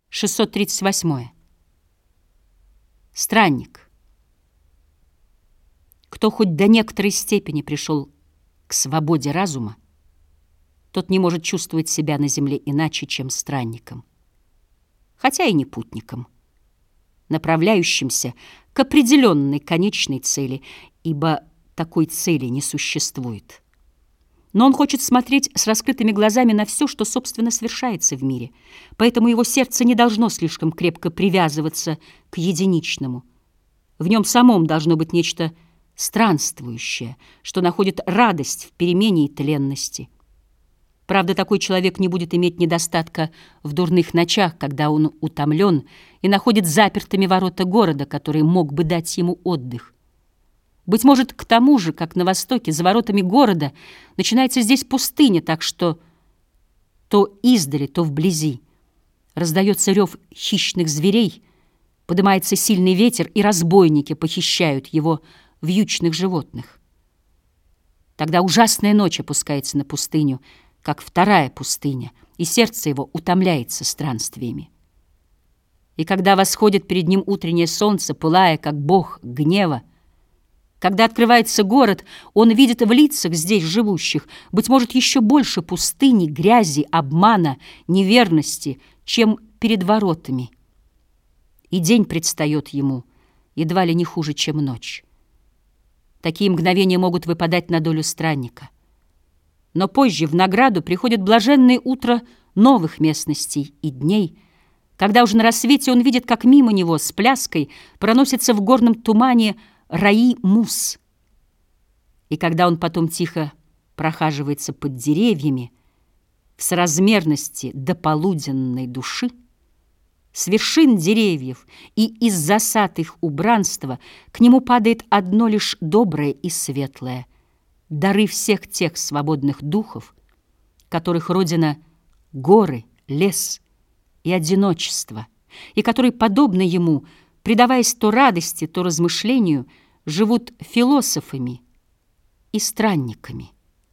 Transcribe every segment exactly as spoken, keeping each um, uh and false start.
шестьсот тридцать восьмое. Странник. Кто хоть до некоторой степени пришел к свободе разума, тот не может чувствовать себя на земле иначе, чем странником, хотя и не путником, направляющимся к определенной конечной цели, ибо такой цели не существует. Но он хочет смотреть с раскрытыми глазами на все, что, собственно, совершается в мире, поэтому его сердце не должно слишком крепко привязываться к единичному. В нем самом должно быть нечто странствующее, что находит радость в перемене и тленности. Правда, такой человек не будет иметь недостатка в дурных ночах, когда он утомлен и находит запертыми ворота города, который мог бы дать ему отдых. Быть может, к тому же, как на востоке, за воротами города начинается здесь пустыня, так что то издали, то вблизи раздается рев хищных зверей, поднимается сильный ветер, и разбойники похищают его вьючных животных. Тогда ужасная ночь опускается на пустыню, как вторая пустыня, и сердце его утомляется странствиями. И когда восходит перед ним утреннее солнце, пылая, как бог гнева, когда открывается город, он видит в лицах здесь живущих, быть может, еще больше пустыни, грязи, обмана, неверности, чем перед воротами. И день предстает ему едва ли не хуже, чем ночь. Такие мгновения могут выпадать на долю странника. Но позже в награду приходит блаженное утро новых местностей и дней, когда уже на рассвете он видит, как мимо него с пляской проносится в горном тумане раи мус. И когда он потом тихо прохаживается под деревьями в соразмерности до полуденной души, с вершин деревьев и из засад их убранства к нему падает одно лишь доброе и светлое — дары всех тех свободных духов, которых родина — горы, лес и одиночество, и которые, подобно ему, предаваясь то радости, то размышлению, живут философами и странниками.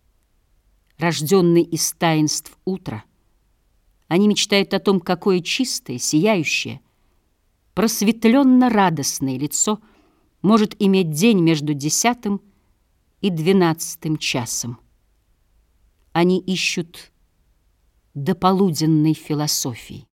Рожденные из таинств утра, они мечтают о том, какое чистое, сияющее, просветленно-радостное лицо может иметь день между десятым и двенадцатым часом. Они ищут дополуденной философии.